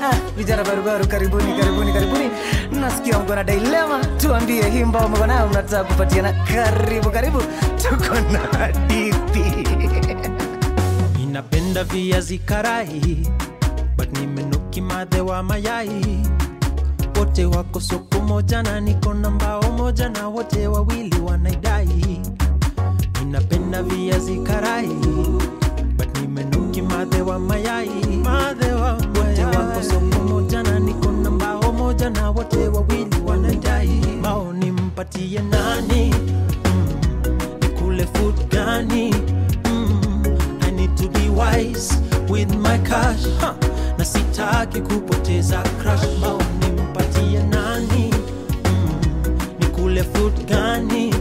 Vijana barubaru karibuni. Nasikia mko na dilemma, tuambie hii mbao mko nayo mnataka kupatiana. Karibu tuko na hadithi. Ninapenda viazi karai, but nimenuki madhe wa mayai. Wote wako soko moja na niko na mbao moja na wote wawili wanaidai. Ninapenda viazi karai, but nimenuki madhe wa mayai. Wote wako soko moja na niko na mbao moja na wote wawili wanaidai. Mbao nimpatie nani? Nikule food gani? I need to be wise with my cash, na sitaki kupoteza crush. Mbao nimpatie nani? Nikule food gani?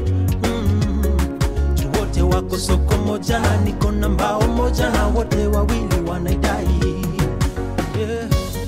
Wote wako soko moja na niko na mbao moja na wote wawili wanaidai. Yeah.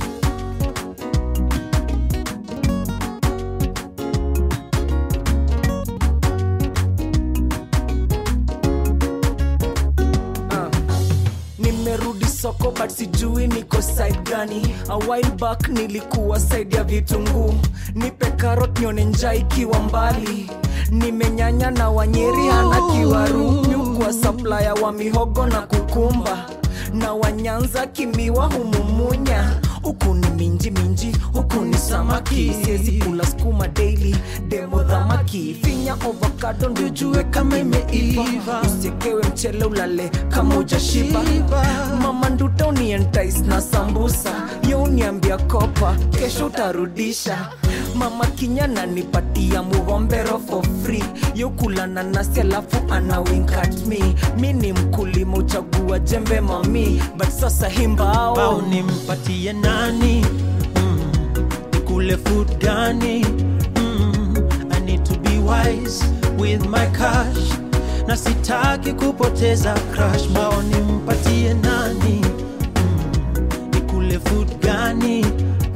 Nimerudi soko but sijui niko side gani. A while back nilikuwa side ya vitunguu. Nipe carrot nione njaa ikiwa mbali. Nimenyanya na wanyeri hana kiwaru. Nyukwa supplier wa mihogo na kukumba. Na wanyanza kimiwa humumunya. Huku ni minji, huku ni samaki. Siezi kula skuma daily, demo dhamaki. Finya avocado ndio jue kama imeiva. Usiekewe mchele ulale kama hujashiba. Mama nduta unientice na sambusa. Yo uniambia kopa, kesho utarudisha. Mama kinyana nipatia mugombero for free. Yo kula nanasi alafu ana wink at me. Mini mkulima uchagua jembe mami. But sasa himbao Mbao nimpatie nani? Nikule food gani? I need to be wise with my cash, na sitaki kupoteza crush. Mbao nimpatie nani? Nikule food gani?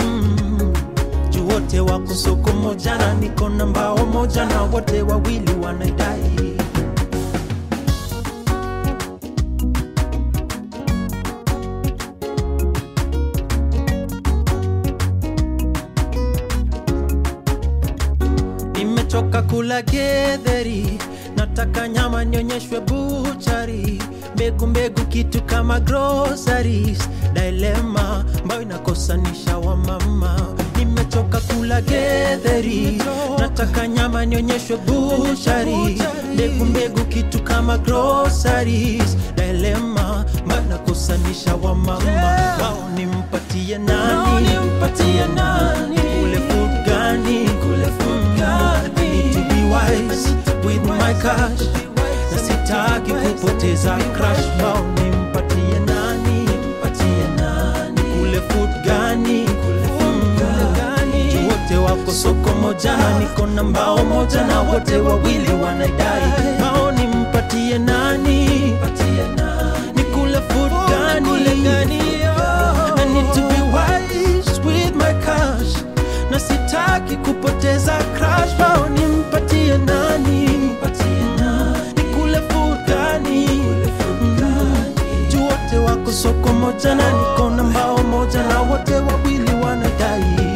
Wote wako soko moja na niko na mbao moja na wote wawili wanaidai. Nimechoka kula getheri, nataka nyama nionyeshwe buchari. Mbegu kitu kama groceries. Dilemma mbao inakosanisha wa mama. Nimechoka kula getheri, nataka nyama nionyeshwe buchari. Mbegu kitu kama groceries. Dilemma mbao inakosanisha wa mama. Mbao nimpatie nani? Kule food gani? I need to be wise with my cash, na sitaki kupoteza crush. Mbao nimpatie nani? Kule food gani? Wote wako soko moja na niko na mbao moja na wote wawili wanaidai. Mbao nimpatie nani? Nikule food gani? I need to be wise with my cash, na sitaki kupoteza crush. Mbao nimpatie nani? Nikule food gani? Wote wako soko moja na niko na mbao moja na wote wawili wanadai.